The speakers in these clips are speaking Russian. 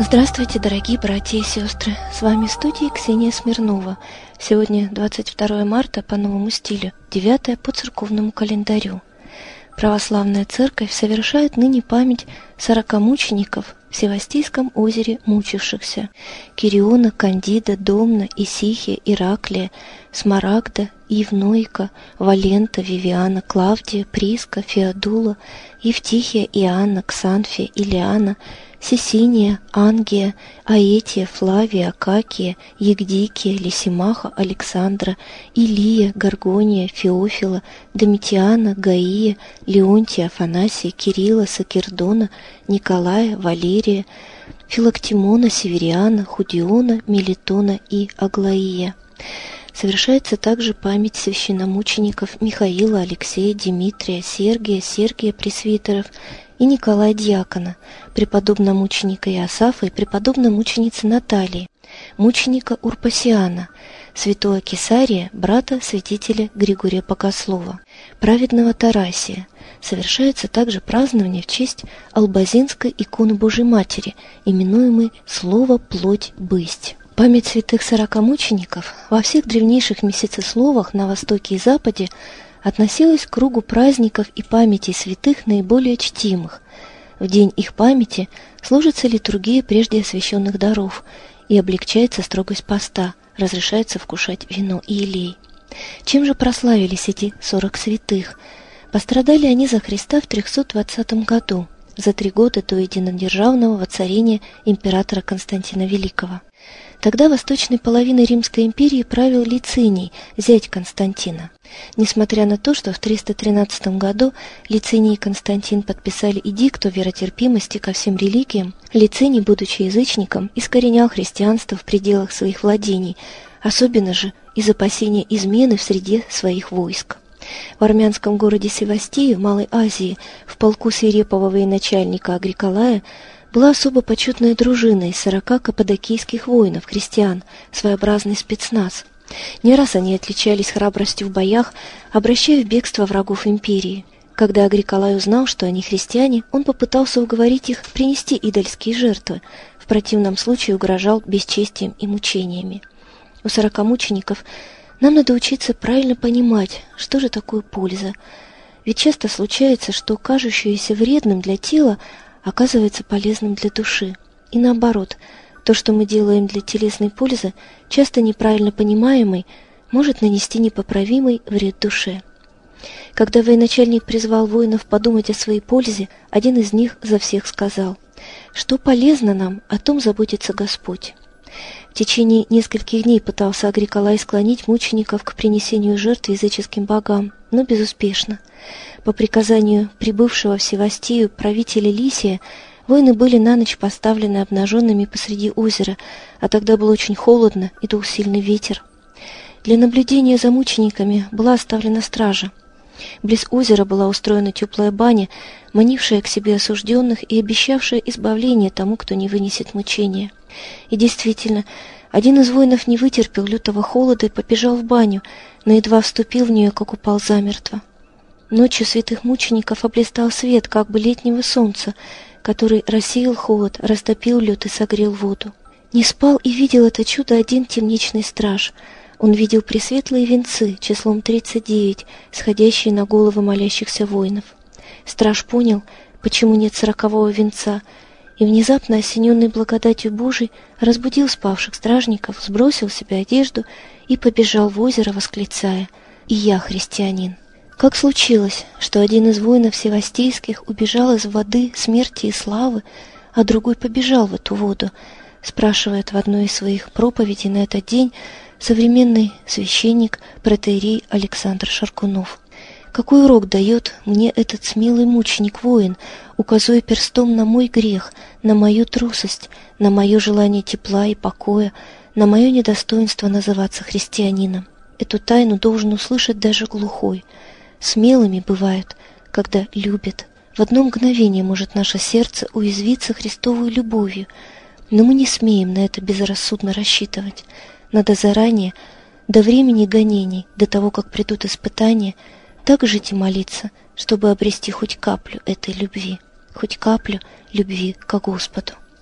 Здравствуйте, дорогие братья и сестры! С вами в студии Ксения Смирнова. Сегодня 22 марта по новому стилю, 9 по церковному календарю. Православная церковь совершает ныне память 40 мучеников в Севастийском озере мучившихся: Кириона, Кандида, Домна, Исихия, Ираклия, Смарагда, Евнойка, Валента, Вивиана, Клавдия, Приска, Феодула, Евтихия, Иоанна, Ксанфия, Илиана, Сесиния, Ангия, Аэтия, Флавия, Акакия, Евдикия, Лисимаха, Александра, Илия, Горгония, Феофила, Домитиана, Гаия, Леонтия, Афанасия, Кирилла, Сакердона, Николая, Валерия, Филактимона, Севериана, Худиона, Мелитона и Аглаия. Совершается также память священномучеников Михаила, Алексея, Дмитрия, Сергия пресвитеров и Николая Дьякона, преподобномученика Иосафа и преподобномученицы Натальи, мученика Урпасиана, святого Кесария, брата святителя Григория Богослова, праведного Тарасия. Совершается также празднование в честь Албазинской иконы Божией Матери, именуемой «Слово, плоть, бысть». Память святых 40 мучеников во всех древнейших месяцесловах на Востоке и Западе относилась к кругу праздников и памяти святых наиболее чтимых. В день их памяти служится литургия прежде освященных даров и облегчается строгость поста, разрешается вкушать вино и елей. Чем же прославились эти 40 святых? Пострадали они за Христа в 320 году, за 3 года до единодержавного воцарения императора Константина Великого. Тогда восточной половиной Римской империи правил Лициний, зять Константина. Несмотря на то, что в 313 году Лициний и Константин подписали эдикт о веротерпимости ко всем религиям, Лициний, будучи язычником, искоренял христианство в пределах своих владений, особенно же из опасения измены в среде своих войск. В армянском городе Севастии в Малой Азии в полку свирепого военачальника Агриколая была особо почетная дружина из 40 каппадокийских воинов-крестьян, своеобразный спецназ. Не раз они отличались храбростью в боях, обращая в бегство врагов империи. Когда Агриколай узнал, что они христиане, он попытался уговорить их принести идольские жертвы, в противном случае угрожал бесчестием и мучениями. У 40 мучеников нам надо учиться правильно понимать, что же такое польза. Ведь часто случается, что кажущееся вредным для тела оказывается полезным для души. И наоборот, то, что мы делаем для телесной пользы, часто неправильно понимаемый, может нанести непоправимый вред душе. Когда военачальник призвал воинов подумать о своей пользе, один из них за всех сказал: «Что полезно нам, о том заботится Господь». В течение нескольких дней пытался Агриколай склонить мучеников к принесению жертв языческим богам, но безуспешно. По приказанию прибывшего в Севастию правителя Лисия, воины были на ночь поставлены обнаженными посреди озера, а тогда было очень холодно и дул сильный ветер. Для наблюдения за мучениками была оставлена стража. Близ озера была устроена теплая баня, манившая к себе осужденных и обещавшая избавление тому, кто не вынесет мучения. И действительно, один из воинов не вытерпел лютого холода и побежал в баню, но едва вступил в нее, как упал замертво. Ночью святых мучеников облистал свет, как бы летнего солнца, который рассеял холод, растопил лед и согрел воду. Не спал и видел это чудо один темничный страж. Он видел пресветлые венцы, числом 39, сходящие на головы молящихся воинов. Страж понял, почему нет 40-го венца, и внезапно, осененный благодатью Божией, разбудил спавших стражников, сбросил с себя одежду и побежал в озеро, восклицая: «И я христианин». Как случилось, что один из воинов севастийских убежал из воды смерти и славы, а другой побежал в эту воду, спрашивает в одной из своих проповедей на этот день современный священник протоиерей Александр Шаркунов. Какой урок дает мне этот смелый мученик-воин, указывая перстом на мой грех, на мою трусость, на мое желание тепла и покоя, на мое недостоинство называться христианином? Эту тайну должен услышать даже глухой. Смелыми бывают, когда любят. В одно мгновение может наше сердце уязвиться Христовой любовью, но мы не смеем на это безрассудно рассчитывать. Надо заранее, до времени гонений, до того, как придут испытания, так жить и молиться, чтобы обрести хоть каплю этой любви, хоть каплю любви к Господу.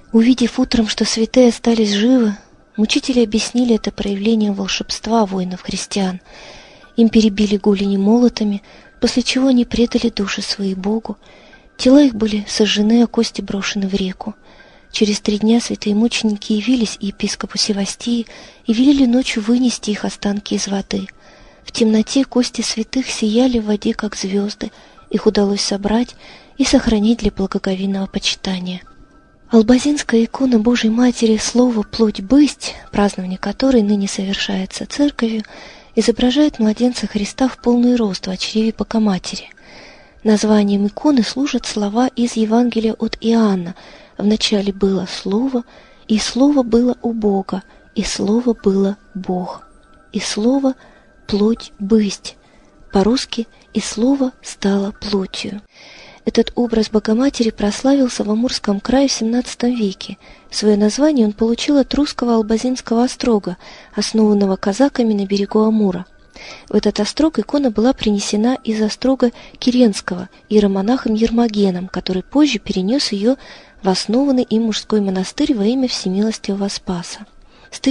Увидев утром, что святые остались живы, мучители объяснили это проявлением волшебства воинов-христиан. Им перебили голени молотами, после чего они предали души свои Богу. Тела их были сожжены, а кости брошены в реку. Через 3 дня святые мученики явились епископу Севастии и велели ночью вынести их останки из воды. В темноте кости святых сияли в воде, как звезды. Их удалось собрать и сохранить для благоговейного почитания. Албазинская икона Божией Матери «Слово, плоть, бысть», празднование которой ныне совершается Церковью, изображает младенца Христа в полный рост в чреве Богоматери. Названием иконы служат слова из Евангелия от Иоанна: «Вначале было Слово, и Слово было у Бога, и Слово было Бог, и Слово – плоть, бысть». По-русски «и Слово стало плотью». Этот образ Богоматери прославился в Амурском крае в XVII веке. Свое название он получил от русского Албазинского острога, основанного казаками на берегу Амура. В этот острог икона была принесена из острога Киренского иеромонахом Ермогеном, который позже перенес ее в основанный им мужской монастырь во имя Всемилостивого Спаса. С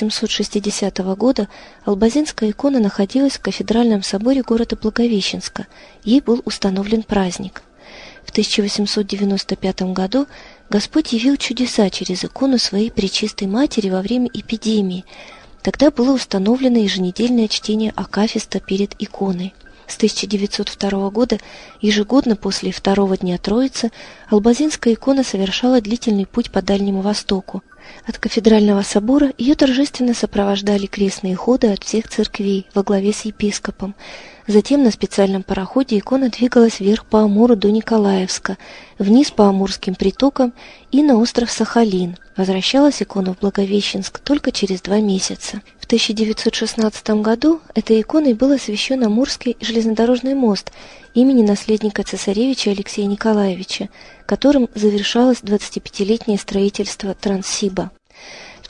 1860 года Албазинская икона находилась в кафедральном соборе города Благовещенска. Ей был установлен праздник. В 1895 году Господь явил чудеса через икону своей Пречистой Матери во время эпидемии. Тогда было установлено еженедельное чтение акафиста перед иконой. С 1902 года ежегодно после 2-го дня Троицы Албазинская икона совершала длительный путь по Дальнему Востоку. От кафедрального собора ее торжественно сопровождали крестные ходы от всех церквей во главе с епископом. Затем на специальном пароходе икона двигалась вверх по Амуру до Николаевска, вниз по Амурским притокам и на остров Сахалин. Возвращалась икона в Благовещенск только через 2 месяца. В 1916 году этой иконой был освящен Амурский железнодорожный мост имени наследника цесаревича Алексея Николаевича, которым завершалось 25-летнее строительство Транссиба. В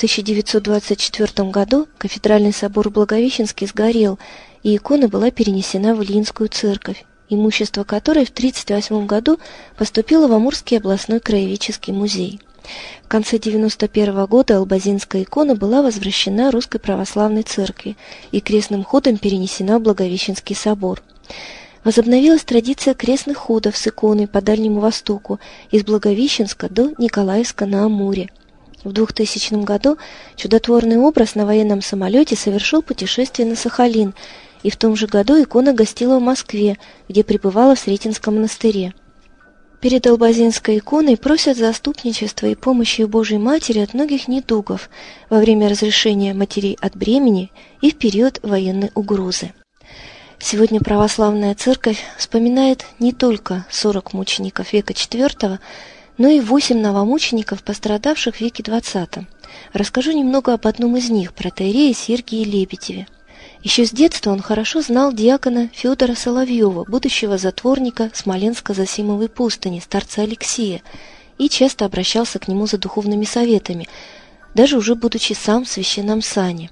1924 году кафедральный собор в Благовещенске сгорел, и икона была перенесена в Ильинскую церковь, имущество которой в 1938 году поступило в Амурский областной краеведческий музей. В конце 1991 года Албазинская икона была возвращена Русской Православной Церкви и крестным ходом перенесена в Благовещенский собор. Возобновилась традиция крестных ходов с иконой по Дальнему Востоку из Благовещенска до Николаевска на Амуре. В 2000 году чудотворный образ на военном самолете совершил путешествие на Сахалин, и в том же году икона гостила в Москве, где пребывала в Сретенском монастыре. Перед Албазинской иконой просят заступничества и помощи Божией Матери от многих недугов во время разрешения матерей от бремени и в период военной угрозы. Сегодня православная церковь вспоминает не только 40 мучеников века IV, но и 8 новомучеников, пострадавших в веке XX. Расскажу немного об одном из них, протоиерее Сергии Лебедеве. Еще с детства он хорошо знал диакона Федора Соловьева, будущего затворника Смоленско-Зосимовой пустыни, старца Алексея, и часто обращался к нему за духовными советами, даже уже будучи сам в священном сане.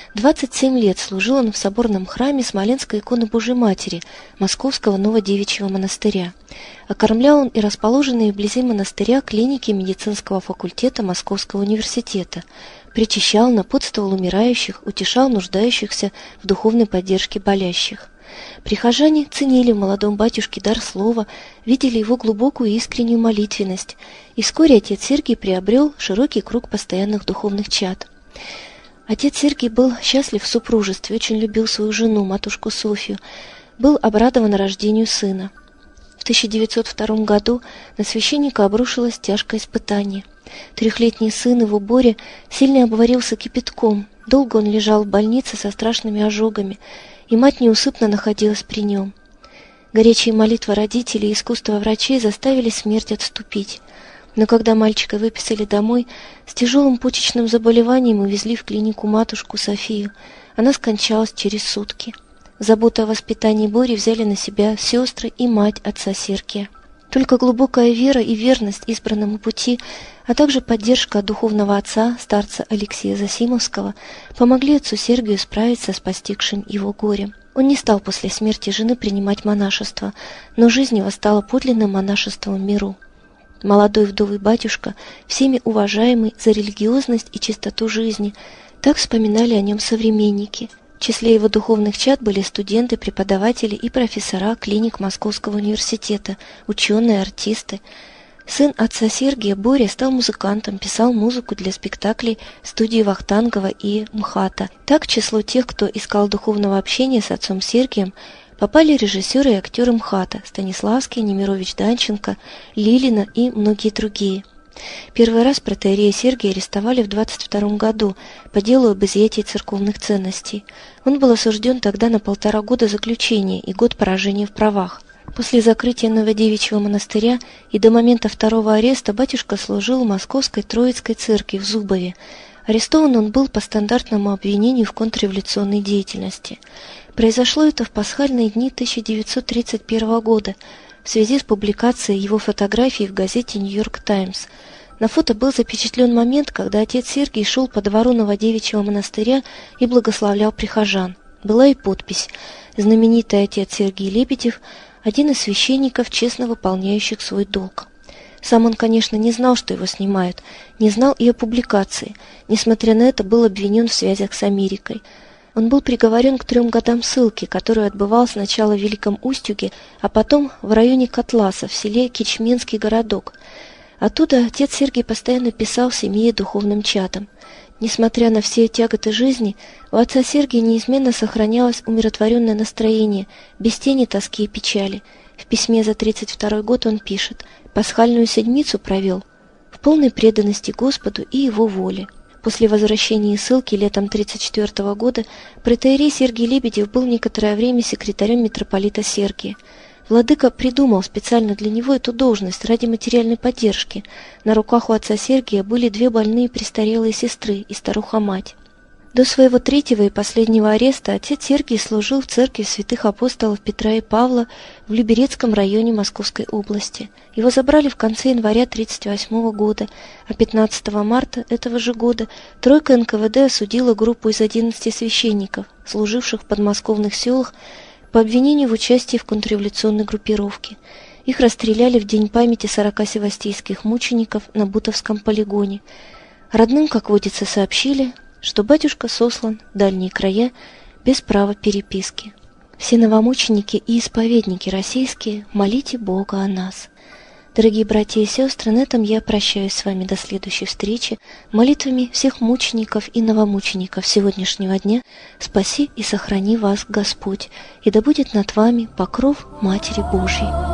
27 лет служил он в соборном храме Смоленской иконы Божией Матери Московского Новодевичьего монастыря. Окормлял он и расположенные вблизи монастыря клиники медицинского факультета Московского университета, причащал, напутствовал умирающих, утешал нуждающихся в духовной поддержке болящих. Прихожане ценили в молодом батюшке дар слова, видели его глубокую и искреннюю молитвенность, и вскоре отец Сергий приобрел широкий круг постоянных духовных чад. Отец Сергий был счастлив в супружестве, очень любил свою жену, матушку Софью, был обрадован рождению сына. В 1902 году на священника обрушилось тяжкое испытание. 3-летний сын его Боря сильно обварился кипятком, долго он лежал в больнице со страшными ожогами, и мать неусыпно находилась при нем. Горячие молитвы родителей и искусство врачей заставили смерть отступить. Но когда мальчика выписали домой, с тяжелым почечным заболеванием увезли в клинику матушку Софию. Она скончалась через сутки. Заботу о воспитании Бори взяли на себя сестры и мать отца Сергия. Только глубокая вера и верность избранному пути, а также поддержка духовного отца, старца Алексея Зосимовского, помогли отцу Сергию справиться с постигшим его горем. Он не стал после смерти жены принимать монашество, но жизнь его стала подлинным монашеством в миру. молодой вдовый батюшка, всеми уважаемый за религиозность и чистоту жизни. Так вспоминали о нем современники. В числе его духовных чад были студенты, преподаватели и профессора клиник Московского университета, ученые, артисты. Сын отца Сергия, Боря, стал музыкантом, писал музыку для спектаклей студии Вахтангова и МХАТа. Так в число тех, кто искал духовного общения с отцом Сергием, попали режиссеры и актеры МХАТа Станиславский, Немирович Данченко, Лилина и многие другие. Первый раз протоиерея Сергия арестовали в 22 году по делу об изъятии церковных ценностей. Он был осужден тогда на 1,5 года заключения и год поражения в правах. После закрытия Новодевичьего монастыря и до момента второго ареста батюшка служил в Московской Троицкой церкви в Зубове. Арестован он был по стандартному обвинению в контрреволюционной деятельности. Произошло это в пасхальные дни 1931 года в связи с публикацией его фотографий в газете «Нью-Йорк Таймс». На фото был запечатлен момент, когда отец Сергий шел по двору Новодевичьего монастыря и благословлял прихожан. Была и подпись «Знаменитый отец Сергий Лебедев, один из священников, честно выполняющих свой долг». Сам он, конечно, не знал, что его снимают, не знал и о публикации. Несмотря на это, был обвинен в связях с Америкой. Он был приговорен к 3 годам ссылки, которую отбывал сначала в Великом Устюге, а потом в районе Котласа, в селе Кичменский городок. Оттуда отец Сергий постоянно писал в семье и духовным чатам. Несмотря на все тяготы жизни, у отца Сергия неизменно сохранялось умиротворенное настроение, без тени тоски и печали. В письме за 32 год он пишет: «Пасхальную седмицу провел в полной преданности Господу и Его воле». После возвращения из ссылки летом 1934 года протоиерей Сергий Лебедев был некоторое время секретарем митрополита Сергия. Владыка придумал специально для него эту должность ради материальной поддержки. На руках у отца Сергия были 2 больные престарелые сестры и старуха-мать. До своего 3-го и последнего ареста отец Сергий служил в церкви святых апостолов Петра и Павла в Люберецком районе Московской области. Его забрали в конце января 1938 года, а 15 марта этого же года тройка НКВД осудила группу из 11 священников, служивших в подмосковных селах, по обвинению в участии в контрреволюционной группировке. Их расстреляли в день памяти 40 севастийских мучеников на Бутовском полигоне. Родным, как водится, сообщили, что батюшка сослан в дальние края без права переписки. Все новомученики и исповедники российские, молите Бога о нас. Дорогие братья и сестры, на этом я прощаюсь с вами до следующей встречи. Молитвами всех мучеников и новомучеников сегодняшнего дня спаси и сохрани вас Господь, и да будет над вами покров Матери Божьей.